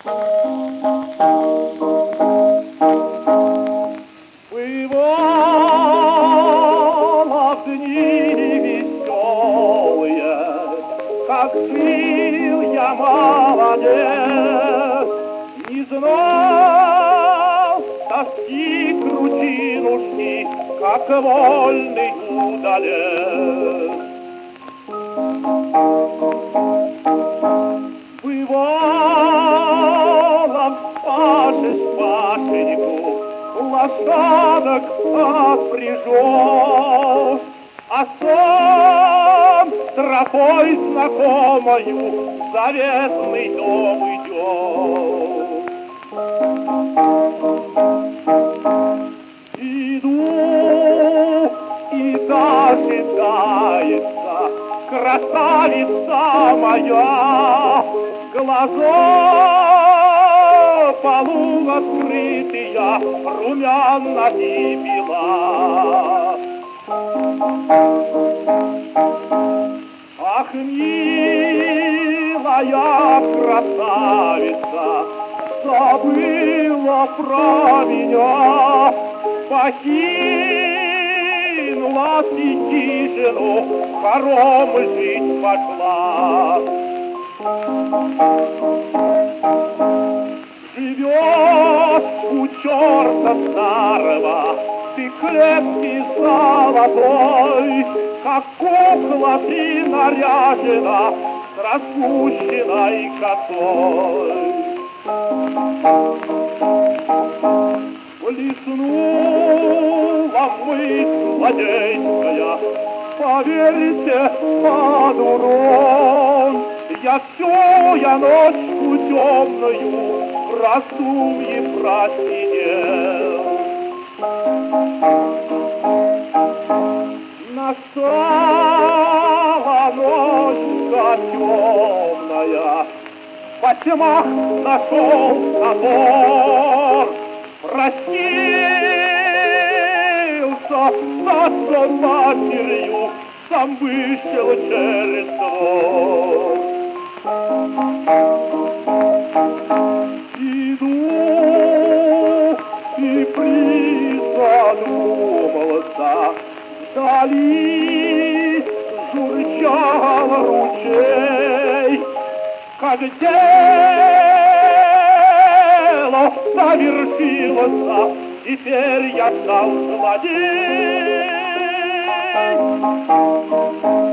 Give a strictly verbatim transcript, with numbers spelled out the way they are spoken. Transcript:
Бывало в дни веселые, как жил я молодец, не знал тоски, кручинушки, как вольный удалец. Бывало, пашешь пашеньку, лошадок отпряжешь, а сам тропой знакомою в заветный дом идешь. Иду, и дожидается красавица моя, глаза полуоткрытые, румяна и бела. Ах, милая красавица, забыла про меня, покинула ты хижину, хором жить пошла. Живешь у черта старого, ты крепкий золотой, как кукла ты наряжена с распущенной косой. Блеснула мысль злодейская, поверьте, под урон, я всю я ночку темную в раздумье просидел. Настала ночка темная, во тьмах нашел собор, простился с отцом матерью, сам вышел через двор. Иду и призадумался, вдали журчал ручей, как дело совершилось, теперь я стал злодей.